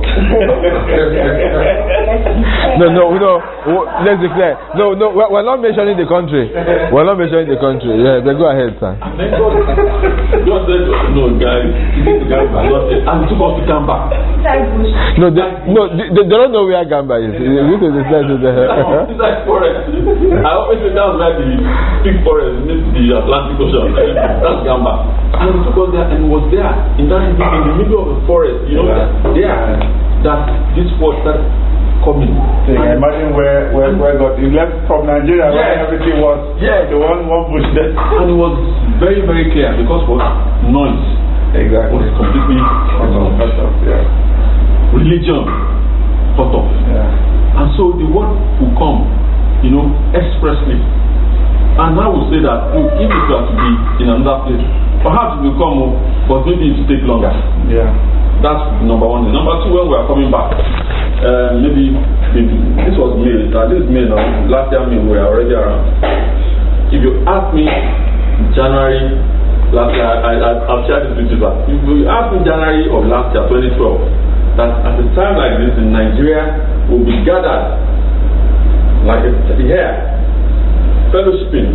no, no, no. Let's declare. No, no. We're, we're not mentioning the country. We're not mentioning the country. Yeah, then go ahead, sir. And then God, God said, "No, guys, you need to Gamba." And took us to Gamba. No, they, no, they, they don't know where Gamba is. This is the place of the. It's like forest. I always say that's where the big forest meets the Atlantic Ocean. That's Gamba. And he took us there and was there in that in the middle of the forest. You know, yeah. that, there, that this word started coming. So you imagine where, where, where God, you left from Nigeria, yes. where everything was, yes. the one, one bush there. And it was very, very clear because what? Noise. Exactly. Was completely cut off. Yeah. Religion cut off. Yeah. And so the word will come, you know, expressly. And I would say that, look, if it were to be in another place, perhaps it will come, but maybe it will take longer. Yeah. That's number one. Number two, when we are coming back, uh, maybe, maybe this was May. Now this May now. Last year May we were already around. If you ask me January last year, I, I I've shared this with you. If you ask me January of last year, twenty twelve, that at a time like this in Nigeria will be gathered like a, here, fellowshipping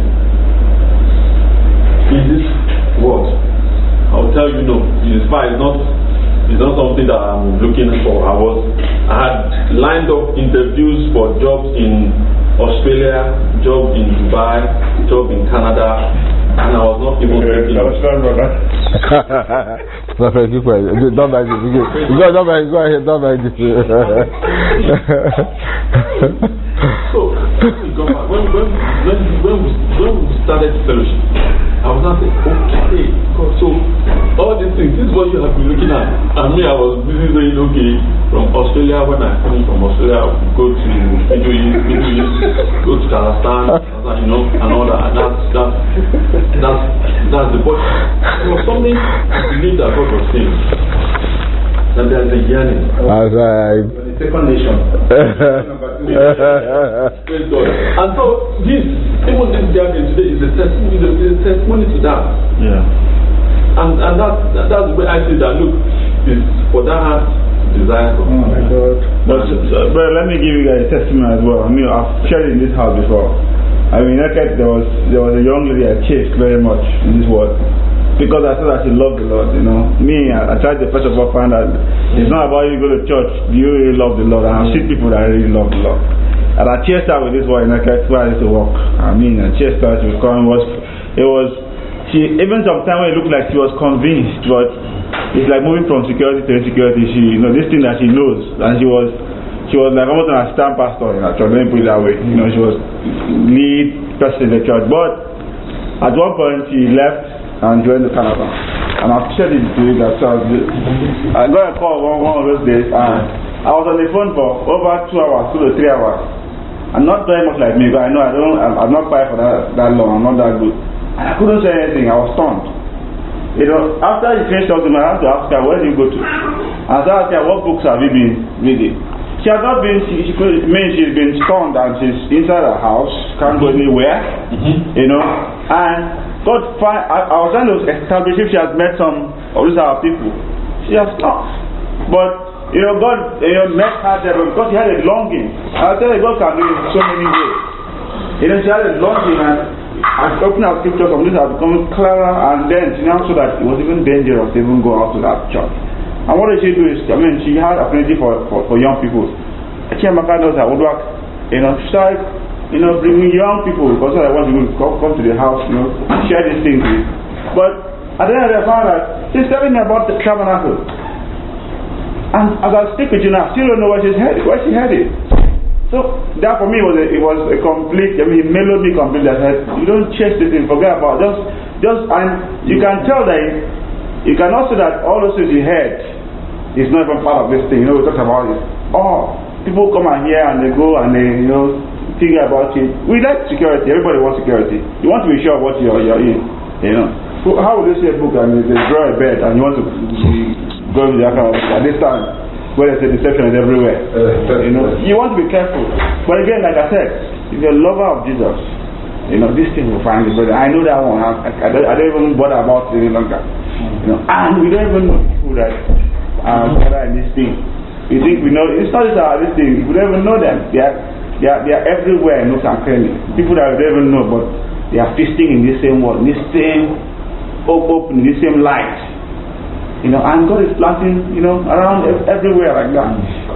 in this world, I will tell you no. It's fine. It's not. It's not something that I'm looking for. I was, I had lined up interviews for jobs in Australia, job in Dubai, job in Canada, and I was not even thinking. I was not brother. My friend, keep quiet. Don't buy this. Go, don't buy. Go ahead. Don't buy this. So when we got back, when when when when we, when we started fellowship, I was not saying, okay, God, so all these things, this is what you have been looking at. And me, I was busy saying, okay, from Australia, when I finish from Australia, I will go to Middle East, Middle East, go to Kazakhstan, you know, and all that. And that's that's that's that's the point. It was something I believe that God was saying. That there's a yearning. That's right. The second nation. And so this, even this gathering today is a testimony, is a testimony to that. Yeah. And and that, that's the way I say that. Look, it's for that heart desire. Oh my God. But, so, but let me give you guys a testimony as well. I mean, I've shared in this house before. I mean, like there was there was a young lady I chased very much in this world because I said that she loved the Lord. You know, me, I, I tried to first of all find out it's not about you go to church. Do you really love the Lord? And I've seen people that really love the Lord. And I chased her with this one. I kept where I used to walk. I mean, I chased her. She was coming. Was it was she even sometimes when it looked like she was convinced, but it's like moving from security to insecurity. She, you know, this thing that she knows, and she was. She was like almost an assistant pastor in her church, let me put it that way. You know, she was lead person in the church. But at one point she left and joined the Canada. And I've shared it to you that so I got a call one, one of those days and I was on the phone for over two hours, two to three hours. And not very much like me, but I know I don't I'm, I'm not quiet for that, that long, I'm not that good. And I couldn't say anything, I was stunned. You know, after she finished talking, I had to ask her, where did you go to? And I asked her, what books have you been reading? She has not been, she, she could mean she's been stunned and she's inside her house, can't go anywhere, mm-hmm. you know. And God, find, I, I was trying to establish if she has met some of these other people. She has not. But, you know, God, you know, met her there because she had a longing. I'll tell you, God can do it in so many ways. You know, she had a longing and I opened her scriptures from this has become clearer and then she now saw that it was even dangerous to even go out to that church. And what did she do is, I mean, she had affinity for, for, for young people. Chiamaka knows her woodwork, you know, she started, you know, bringing young people because I want to come, come to the house, you know, share these things with. But at the end of the day, I found out, she's telling me about the tabernacle. And as I speak with you now, I still don't know where she's headed, where she headed. So that for me was a, it was a complete, I mean, it mellowed me completely. I said, you don't chase this thing, forget about it. Just, just, and you can tell that. You can also that all those things you heard is not even part of this thing. You know, we talked about it. Oh, people come and hear and they go and they, you know, think about it. We like security. Everybody wants security. You want to be sure of what you're, you're in. You know. So how would you see a book and they draw a bed and you want to go into the account at this time where there's a deception is everywhere? You know, you want to be careful. But again, like I said, if you're a lover of Jesus, you know, this thing will find you. But I know that one. I, I, don't, I don't even bother about it any longer. You know, and we don't even know people that are uh, in this thing. We think we know. It's not just uh, this thing. We don't even know them. They are, they are, they are everywhere. No can claim it. People that we don't even know, but they are feasting in the same world, in the same open, in the same light. You know, and God is planting, you know, around everywhere like that.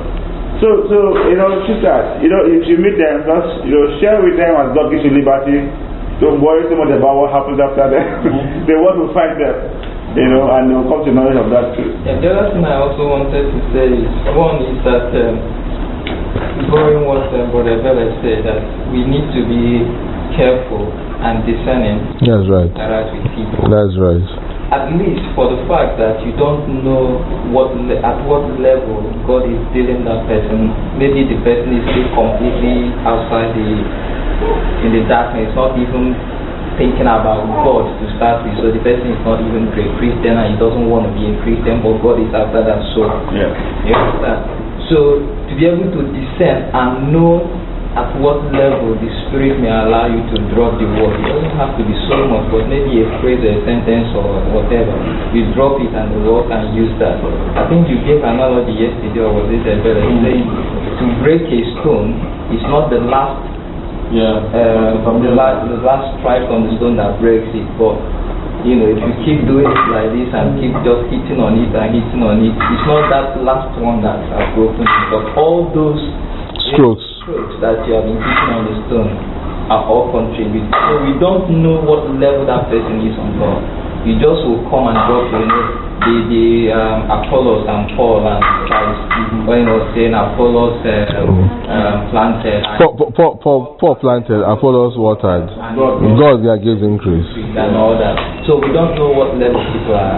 So, so you know, sisters, you know, if you meet them, just you know, share with them as God gives you liberty. Don't worry so much about what happens after that. Mm-hmm. They want to find them, you know, and they'll come to knowledge of that too. Yeah, the other thing I also wanted to say is, one is that, um, going what uh, Brother Bella said, that we need to be careful and discerning. That's right. With people. That's right. At least for the fact that you don't know what le- at what level God is dealing that person. Maybe the person is still completely outside the in the darkness, not even thinking about God to start with. So the person is not even a Christian and he doesn't want to be a Christian, but God is after that soul. Yeah. You understand? So to be able to discern and know at what level the Spirit may allow you to drop the word. It doesn't have to be so much, but maybe a phrase or a sentence or whatever. You drop it and the Lord can use that. I think you gave an analogy yesterday, or was it a better? Saying to break a stone is not the last yeah. uh, from the last the last strike on the stone that breaks it, but you know, if you keep doing it like this and keep just hitting on it and hitting on it, it's not that last one that has broken it, but all those strokes strokes that you have been hitting on the stone are all contributing. So we don't know what level that person is on God. You just will come and drop, you know, the, the um, Apollos and Paul and Christ, mm-hmm. when he was saying Apollos uh, um, planted. Paul, Paul, Paul, Paul planted, Apollos watered. God, God yeah, gives increase. And all that. So we don't know what level people are.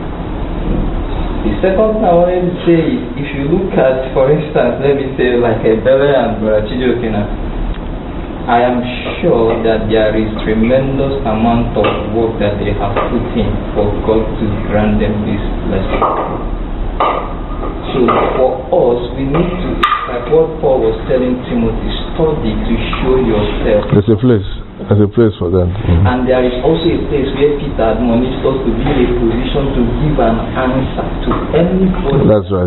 The second thing I wanted to say is, if you look at, for instance, let me say like a Bella and Brother Chijokina, I am sure that there is tremendous amount of work that they have put in for God to grant them this blessing. So for us, we need to, like what Paul was telling Timothy, study to show yourself. There's a place. As a place for them. Mm. And there is also a place where Peter admonished us to be in a position to give an answer to anybody. That's right.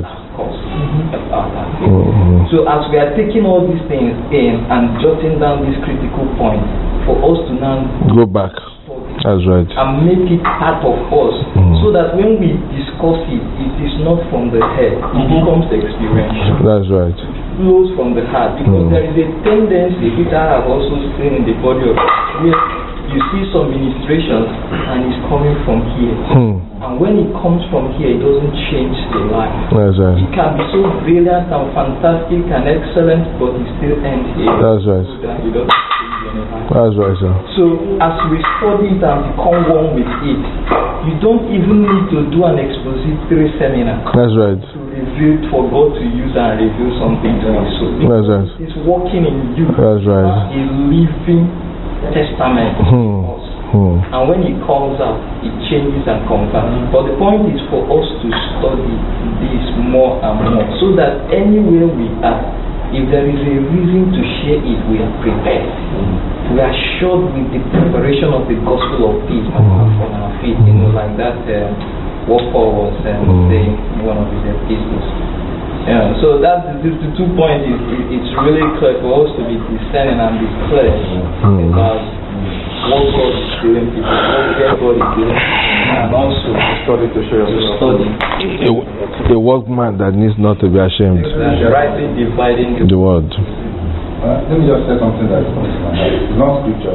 Mm-hmm. So as we are taking all these things in and jotting down these critical points, for us to now go back. That's right. And make it part of us, mm. so that when we discuss it, it is not from the head, it mm-hmm. becomes experiential. That's right. It flows from the heart, because mm. there is a tendency, Peter has also seen in the body of where you see some ministrations and it's coming from here. Mm. And when it comes from here, it doesn't change the life. That's right. It can be so brilliant and fantastic and excellent, but it still ends here. That's right. So that it doesn't change anything. That's right, sir. So as we study it and become one with it, you don't even need to do an expository seminar. That's right. To reveal, for God to use and reveal something to you. So that's right. It's working in you. That's right. A living testament. Hmm. Hmm. And when it comes out, it changes and converts. But the point is for us to study this more and more, so that anywhere we are, if there is a reason to share it, we are prepared. Mm. We are assured with the preparation of the gospel of peace mm. on our feet. You know, like that uh, what Paul was um, mm. saying in one of his epistles. Yeah, so that's the, the two points. Is, it's really clear for us to be discerning and be clear mm. about what God is doing, people, what God is doing, and also study to show yourself. Study. A, a workman that needs not to be ashamed. Rightly dividing the word. Uh, let me just say something that is not scripture.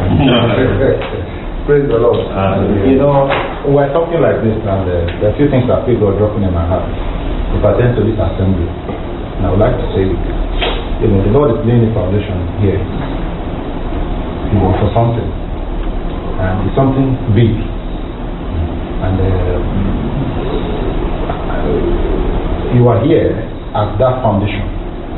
Praise the Lord. Uh, you know, we're talking like this, and uh, there are a few things that people are dropping in my heart. If I attend to this assembly, and I would like to say, you know, the Lord is laying the foundation here, you know, for something, and it's something big, and uh, you are here as that foundation.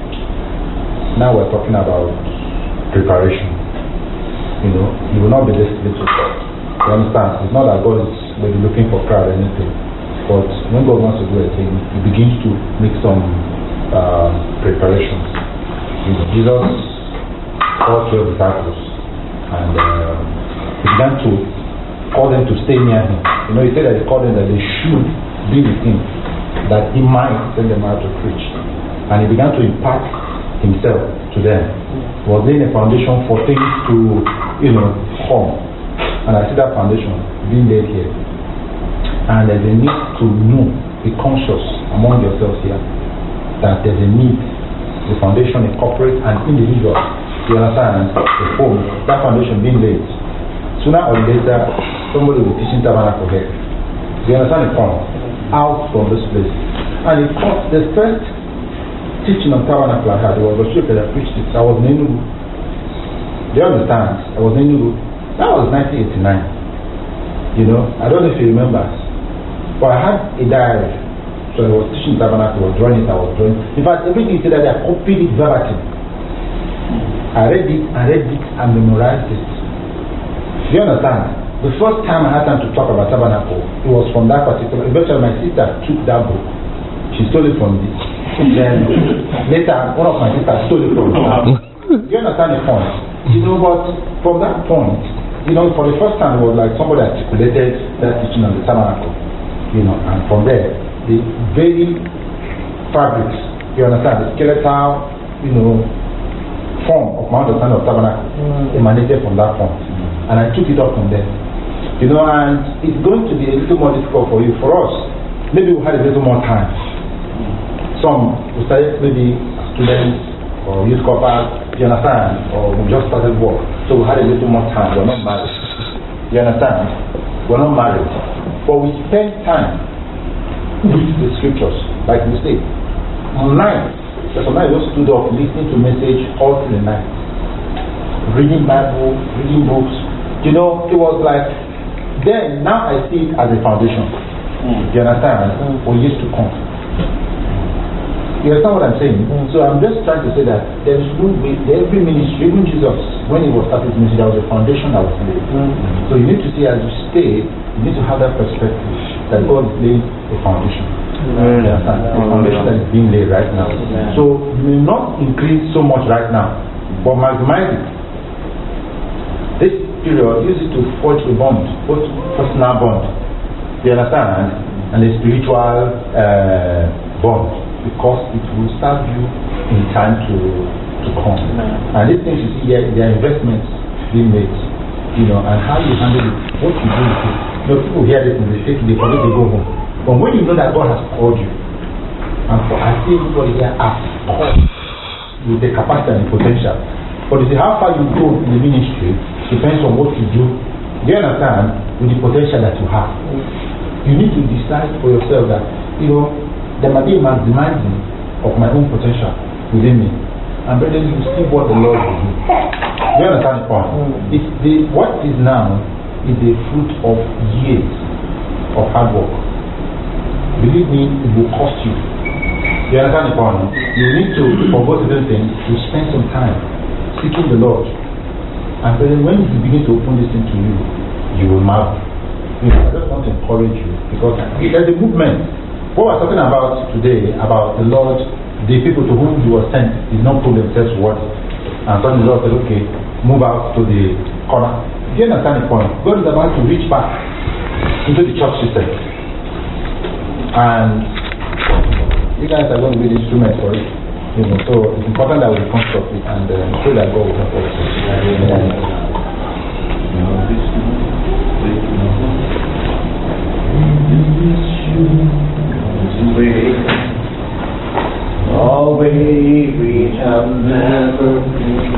Now we're talking about preparation. You know, you will not be this little. You understand? It's not that God is maybe looking for crowd or anything, but when God wants to do a thing, He begins to make some uh, preparations. You know, Jesus called twelve disciples, and uh, He began to call them to stay near Him. You know, He said that He called them that they should be with Him, that He might send them out to preach. And He began to impart Himself to them. He was laying a foundation for things to, you know, come. And I see that foundation being laid here. And there's a need to know, be conscious among yourselves here, that there's a need, the foundation is corporate and individual. You understand? The home, that foundation being laid. Sooner or later, somebody will be teaching tabernacle here. You understand the point? Out from this place. And it cost the first teaching on tabernacle I had. There was a church that I preached it. I was in Enugu. Do you understand? I was in Enugu. That was nineteen eighty-nine. You know, I don't know if you remember. But I had a diary. So I was teaching tabernacle, I was drawing it, I was drawing. In fact, everything you said that I copied it verbatim. I read it, I read it, and memorized it. Do you understand? The first time I had time to talk about tabernacle, it was from that particular. Eventually, my sister took that book. She stole it from me. Then later, one of my sisters stole it from me. Do you understand the point? You know, but from that point, you know, for the first time, it was like somebody articulated that teaching on the tabernacle. You know, and from there, the very fabrics, you understand, the skeletal, you know, form of my understanding of tabernacle mm. emanated from that point. Mm. And I took it up from there. You know, and it's going to be a little more difficult for you. For us, maybe we had a little more time. Some we started maybe students or youth corpers, you understand, or we just started work. So we had a little more time. We're not married. You understand? We're not married. But we spend time with the scriptures, like we say. Online, sometimes we stood up listening to message all through the night. Reading Bible, reading books. You know, it was like, then now I see it as a foundation. Mm. You understand? Mm. For years to come. You understand what I'm saying? Mm. So I'm just trying to say that there is no way, every ministry, even Jesus, when he was starting his ministry, there was a foundation that was laid. Mm. So you need to see, as you stay, you need to have that perspective that God is laying a foundation. Mm. You understand? A foundation that is being laid right now. Mm. So you may not increase so much right now, but maximize it. this period, use it to forge a bond, both personal bond, you understand, and a spiritual uh, bond, because it will serve you in time to to come. And these things you see here, there are investments being made, you know, and how you handle it, what you do with it. You know, people hear this and they take it, they forget, they go home. But when you know that God has called you, and for I see everybody here as called with the capacity and the potential. But you see, how far you go in the ministry depends on what you do. Do you understand? With the potential that you have. You need to decide for yourself that, you know, there might be a maximizing of my own potential within me. And brethren, you see what the Lord will do. Do you understand the point? It's the, what is now is the fruit of years of hard work. Believe me, it will cost you. You understand the point? You need to, for both of those things, to spend some time seeking the Lord. And then when you begin to open this thing to you, you will marvel. You know, I just want to encourage you, because there's a movement. What we're talking about today, about the Lord, the people to whom you were sent, did not prove themselves worthy. And so the Lord said, okay, move out to the corner. Do you understand the point? God is about to reach back into the church system. And you guys are going to be the instrument for it. You know, so it's important that we construct it and uh, pray that God will help us. Always we have never been.